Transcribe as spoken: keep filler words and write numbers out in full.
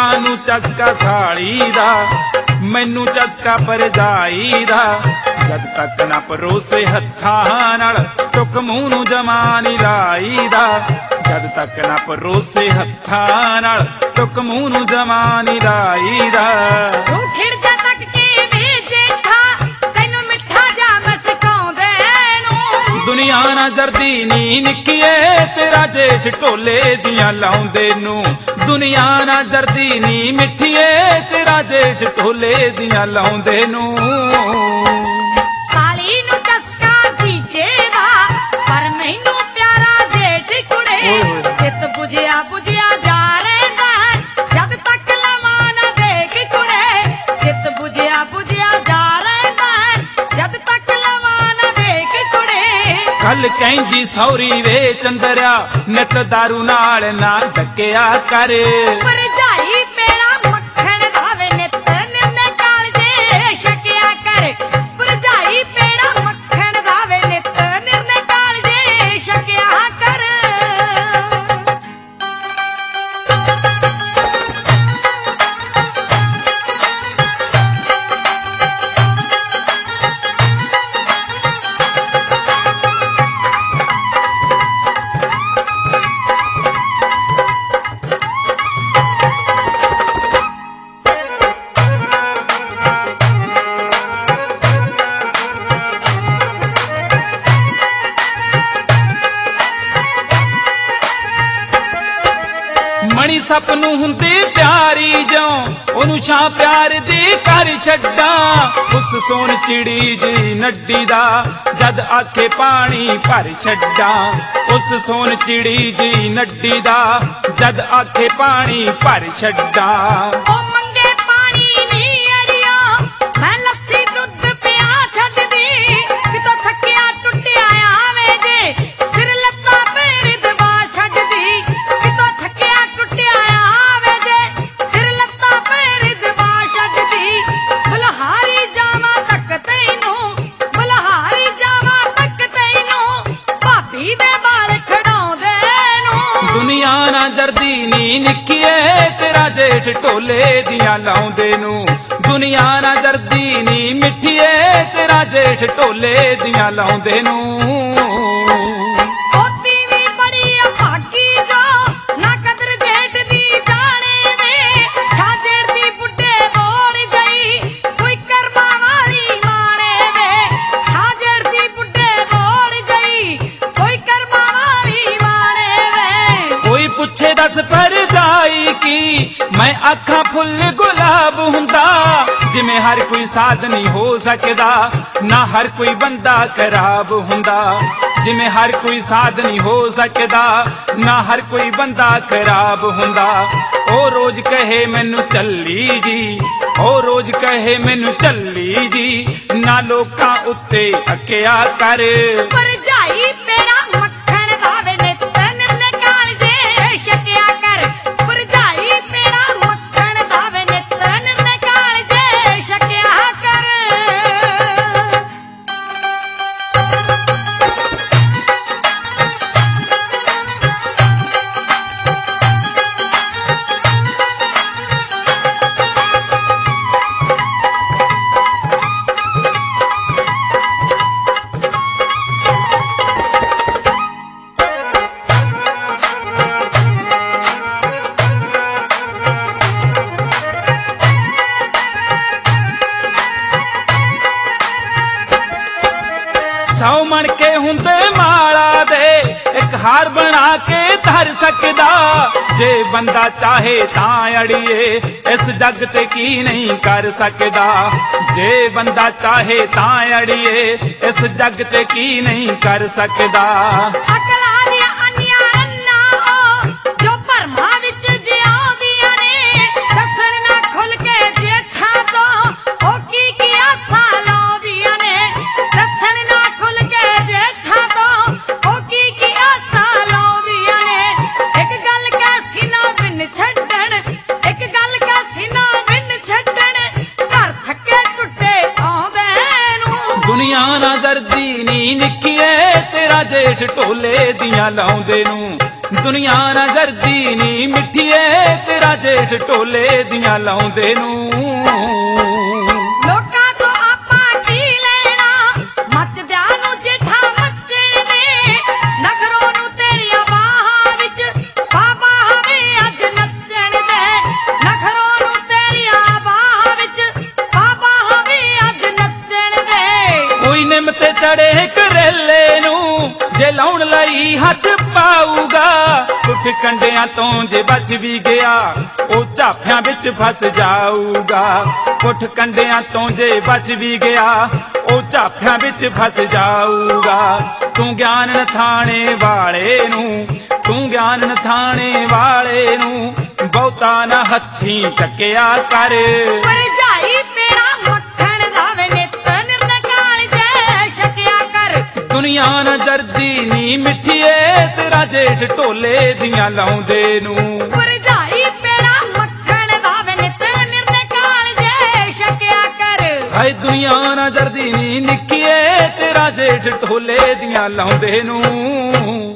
नू चस्का साड़ी दा, मैनू चस्का भरजाई दा। जद तक ना परोसे हत्थां नाल टुक मूंह नू जमा नी लाई दा। जद तक ना परोसे हत्थां नाल टुक मूंह नू जमा नी लाई दा। दुनिया ना जरदी नी निक्किए तेरा जेठ ढोले दियां लाउंदे नू। दुनिया ना जरदी नी मिठिए तेरा जेठ ढोले दियां लाउंदे नू। साली नू चस्का जीजे दा पर मैनू प्यारा जेठ कुड़े। चित बुझिया बुझिया जा रहिंदा है जद तक लवा ना देख कुड़े। चित बुझिया बुझिया जा रहिंदा है जद तक लवा ना देख कुड़े। कल कहंदी सौरी वे चंदरिया नित दारू नाल ना डकिया कर। भरजाई मेरा मक्खन दावे नित निर्ने कालजे छकिया कर। भरजाई मेरा मक्खन दावे नित निर्ने कालजे छकिया कर। मणी सपनू हुंदी प्यारी जो ओनू छां प्यार दी कर छड्डा। उस सोन चिड़ी जी नड्डी दा जद आखे पानी भर छड्डा। उस सोन चिड़ी जी नड्डी दा जद आखे पानी भर छड्डा। ओ मंगे पानी नी अड़ियो मैं लस्सी दुध पिया छड्डदी। कितों थकिया टुटिया आवे जे सिर लत्ता पैर दबा छड्डदी। कितों थकिया टुटिया आवे जे सिर लत्ता पैर दबा छड्डदी। बलहारी जावा तक तैनू बलहारी जावा तक तैनू भाभी दे बाल खड़ाउंदे नू। दुनिया ना जरदी नी निक्किए तेरा जेठ ढोले दियां लाउंदे नू। दुनिया ना जरदी नी मिठिए तेरा जेठ ढोले दियां लाउंदे नू। ओती भी बड़ी अभागी जो ना कदर जेठ दी जाने वे। छाजेर दी बुड्ढे बोड़ गई कोई कर्मा वाली माने वे। छाजेर दी बुड्ढे बोड़ गई कोई कर्मा वाली माने वे। कोई पुछे दस पर जाई की मैं आखा फुल गुलाब हुंदा। जिमें हर कोई साध नहीं हो सकदा ना हर कोई बंदा खराब हुंदा। जिमें हर कोई साध नहीं हो सकदा ना हर कोई बंदा खराब हुंदा। ओ रोज कहे मैनू चली जी ओ रोज कहे मैनू चली जी ना लोकां उत्ते अकिया कर। भरजाई मेरा मक्खन दावे नित निर्ने कालजे छकिया कर। भरजाई मेरा मक्खन दावे नित निर्ने कालजे छकिया कर। सौ मन के हुंदे माला दे एक हार बना के धर सकदा। जे बंदा चाहे तां अड़िए इस जग ते की नहीं कर सकदा। जे बंदा चाहे तां अड़िए इस जग ते की नहीं कर सकदा। अकला दिया अन्या रन्ना ओ जो भरमा विच जियादियां ने। दसन ना खुल के जेठा तो ओ की की आसा लाउंदियां ने। दसन ना खुल के जेठा तो ओ की की आसा लाउंदियां ने। एक गल कैसी ना बिन छड्डण एक गल कैसी ना बिन छड्डण घर थके टुटे आउंदे नू। दुनिया ना जरदी नी निक्किए तेरा जे ਜੇਠ ਢੋਲੇ ਦੀਆਂ ਲਾਉਂਦੇ ਨੂੰ। ਦੁਨੀਆ ਨਾ ਜਰਦੀ ਨੀ ਮਿੱਠੀਏ ਤੇਰਾ ਜੇਠ ਢੋਲੇ ਦੀਆਂ ਲਾਉਂਦੇ ਨੂੰ। ਲੋਕਾਂ ਤੋਂ ਆਪਾਂ ਕੀ ਲੈਣਾ, ਮੱਚਦਿਆਂ ਨੂੰ ਜੇਠਾ ਮੱਚਣ ਦੇ। ਨਖਰੋਂ ਨੂੰ ਤੇਰੀਆਂ ਬਾਹਾਂ ਵਿੱਚ ਬਾਬਾ ਹਵੇ ਅੱਜ ਨੱਚਣ ਦੇ। ਨਖਰੋਂ ਨੂੰ ਤੇਰੀਆਂ ਬਾਹਾਂ ਵਿੱਚ ਬਾਬਾ ਹਵੇ ਅੱਜ ਨੱਚਣ ਦੇ। ਕੋਈ ਨਿੰਮ ਤੇ ਚੜੇ ਕਰੇਲੇ ਨੂੰ ਜੇ ਲਾਉਣ ਲਈ ਹੱਥ ਪਾਊਗਾ। ਪੁੱਠ ਕੰਡਿਆਂ ਤੋਂ ਜੇ ਬਚ ਵੀ ਗਿਆ ਉਹ ਝਾਫਿਆਂ ਵਿੱਚ ਫਸ ਜਾਊਗਾ। ਪੁੱਠ ਕੰਡਿਆਂ ਤੋਂ ਜੇ ਬਚ ਵੀ ਗਿਆ ਉਹ ਝਾਫਿਆਂ ਵਿੱਚ ਫਸ ਜਾਊਗਾ। ਤੂੰ ਗਿਆਨ ਨਥਾਣੇ ਵਾਲੇ ਨੂੰ, ਤੂੰ ਗਿਆਨ ਨਥਾਣੇ ਵਾਲੇ ਨੂੰ ਬਹੁਤਾ ਨਾ ਹੱਥੀਂ ਚੱਕਿਆ ਕਰ। ਭਰਜਾਈ ਮੇਰਾ ਮੱਖਣ ਦਾ ਵੇ ਨਿੱਤ ਨਿਰਨਕਾਲ ਜੇ ਛਕਿਆ ਕਰ। ਦੁਨੀਆ ਨਾ ਜਰਦੀ ਨੀ ਮਿੱਠੀਏ ਤੇਰਾ ਜੇਠ ਢੋਲੇ ਦੀਆਂ ਲਾਉਂਦੇ ਨੂੰ। ਭਰਜਾਈ ਮੇਰਾ ਮੱਖਣ ਦਾ ਵੇ ਨਿੱਤ ਨਿਰਨਕਾਲ ਜੇ ਛਕਿਆ ਕਰ। ਹਾਏ ਦੁਨੀਆ ਨਾ ਜਰਦੀ ਨੀ ਨਿੱਕੀਏ ਤੇਰਾ ਜੇਠ ਢੋਲੇ ਦੀਆਂ ਲਾਉਂਦੇ ਨੂੰ।